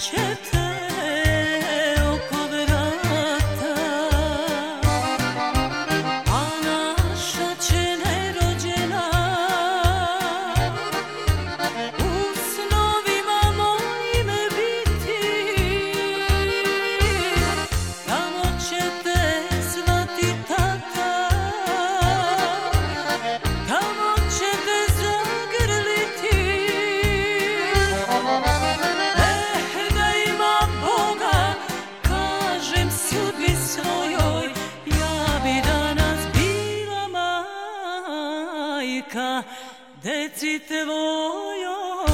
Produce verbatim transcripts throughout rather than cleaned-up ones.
ćete oko vrata, a naša će nerođena u snovima mojim biti. Tamo ćete zvati tata, tamo ćete zagrliti. Deci tvojoj.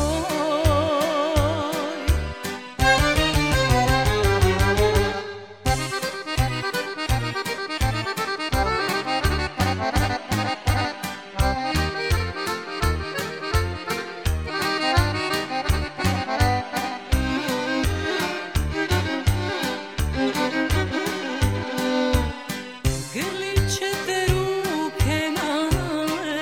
Grlit ćete ruke male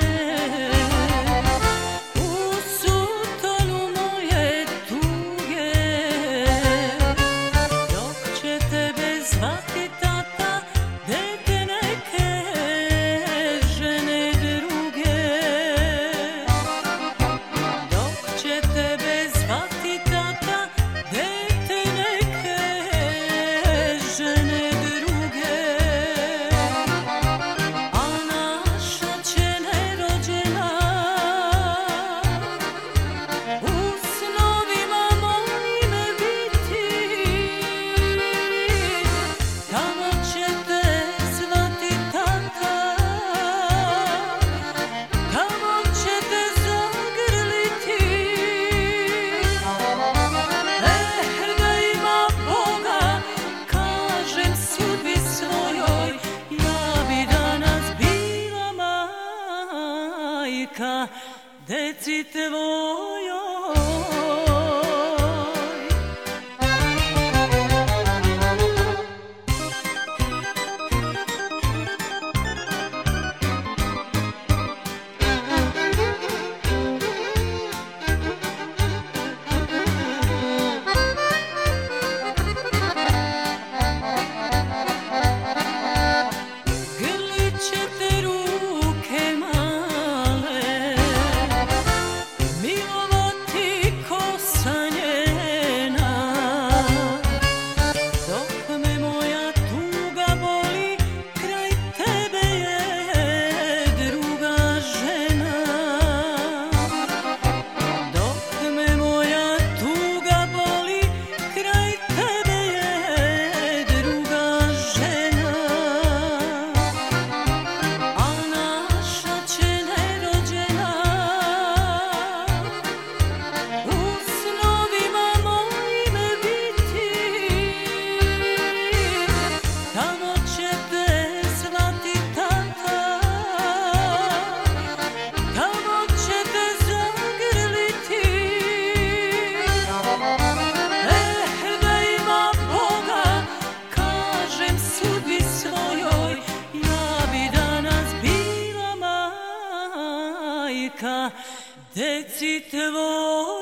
u sutonu moje tuge, dok će tebe zvati tata, dete neke žene druge. Dok će tebe zvati tata, dete neke žene druge. A naša će nerođena u snovima mojim biti. Tamo ćete zvati tata, tamo ćete zagrliti. Eh, da ima Boga, kažem sudbi svojoj, ja bi danas bila majka deci tvojoj. Grlit ćete ruke male, milovati kosa njena, dok me moja tuga boli, kraj tebe je druga žena. Dok me moja tuga boli, kraj tebe je druga žena. A naša će nerođena u snovima mojim biti. Tamo ćete zvati tata, tamo ćete zagrliti. Eh, da ima Boga, kažem sudbi svojoj, ja bi danas bila majka deci tvojoj.